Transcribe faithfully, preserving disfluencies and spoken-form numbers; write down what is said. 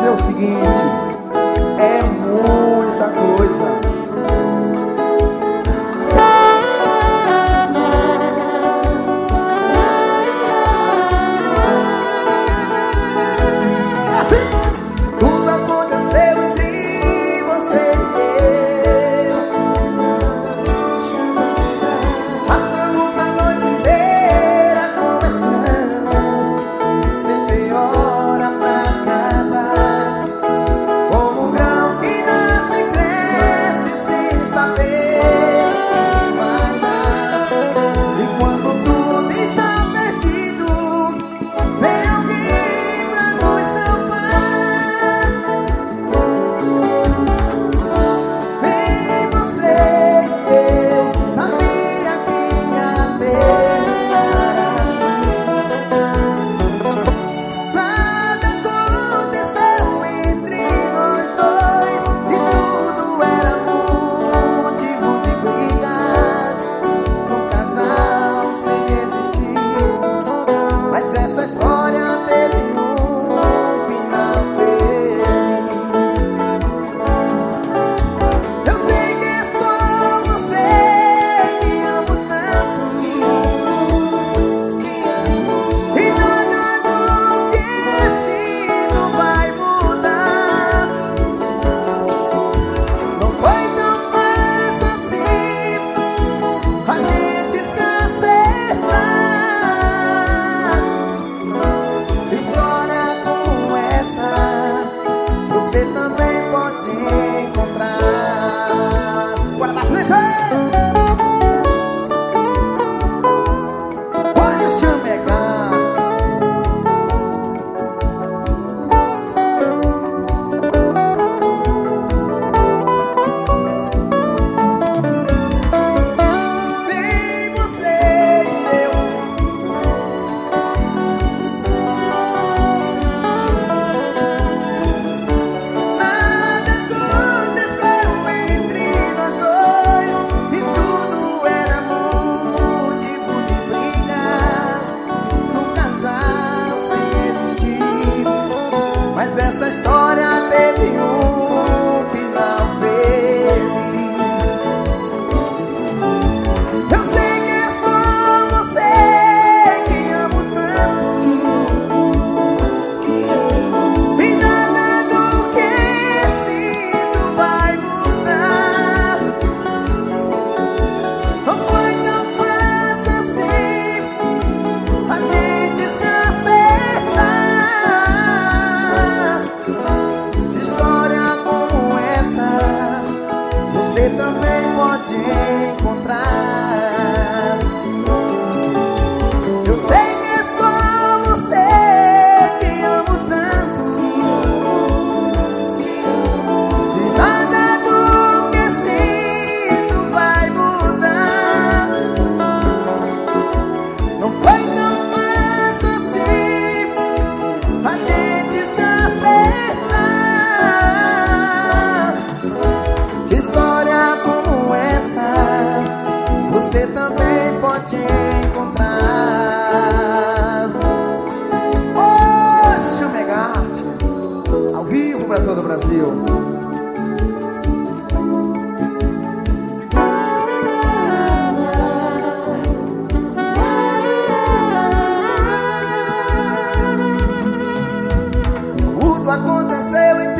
dizer o seguinte: é muita coisa. Tudo aconteceu entre você e eu. Passamos a noite inteira conversando, sem ter hora pra acabar. Como um grão que nasce e cresce sem saber o que vai dar. E quando tudo está perdido, vem alguém pra nos salvar. Vem você e eu, sabia que ia terminar assim. Nada aconteceu entre nós dois e tudo era motivo de brigas num casal sem existir. Mas essa história teve um final feliz. Eu sei que é só você que amo tanto, e nada do que sinto vai mudar. Não foi tão fácil assim a gente se acertar. História como essa você também pode encontrar. Bora pra frente! Olha o chamegar. Vem você e eu. Nada aconteceu entre nós dois e tudo era motivo de brigas num casal sem existir. Mas essa história teve um final feliz. Eu sei que é só você que amo tanto, e nada do que sinto vai mudar. Não foi tão fácil assim a gente se acertar. História como essa você também pode encontrar. Eu sei que é só você que amo tanto, e nada do que sinto vai mudar. Não foi tão fácil assim a gente se acertar. História como essa você também pode encontrar. Ô, Chamegarte, ao vivo pra todo o Brasil. Tudo aconteceu em